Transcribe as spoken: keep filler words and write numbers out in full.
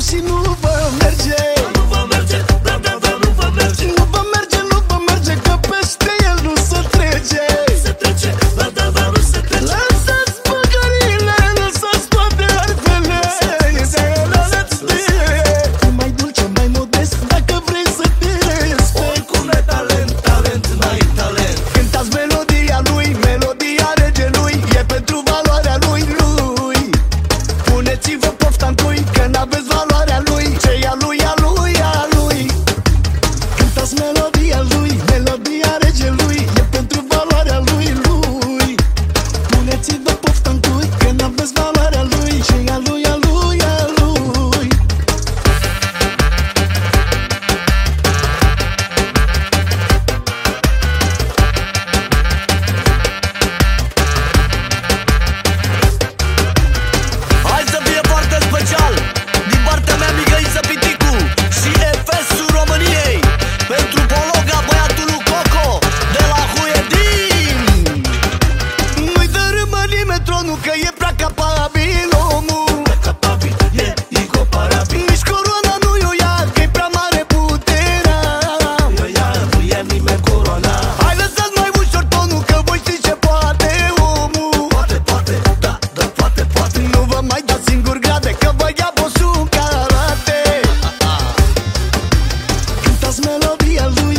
și nu vă merge. Nu vă merge, da, da, da, nu vă merge. Nu vă merge, nu vă merge, că peste el nu se trece. Se trece, da, da, da, nu se trece. Lăsați păcările, lăsați toate arfele. Mai dulce, mai modest, dacă vrei să te respecti. Oricum n-ai talent, talent, n-ai talent. Cântați melodia lui, melodia regelui, e pentru valoarea lui, lui. Puneți-vă pofta în cui, că n-aveți valoarea lui. Ce-i a lui, a lui, a lui. Cântați melodia lui, melodia regelui, e pentru valoarea lui, lui. Puneți-vă pofta în cui, că n-aveți valoarea lui. Ce-i a lui, a lui, a lui. Hai să fie foarte special din partea mea, Mihăiță Piticu și Efesul României, pentru Pologa, băiatul lui Coco de la Huedin. Nu-i dărâmă nimeni tronul, că e prea capabil omul. Capabil, e incomparabil. Nici coroana nu i-o ia, că-i prea mare puterea. Eu ia, nu ia nimeni coroana. Hai lăsați mai ușor tonul, că voi știți ce poate omul. Poate, poate, da, da, poate, poate. Nu vă mai dați singur grade, că vă ia bosul în karate. Cântați melodia lui,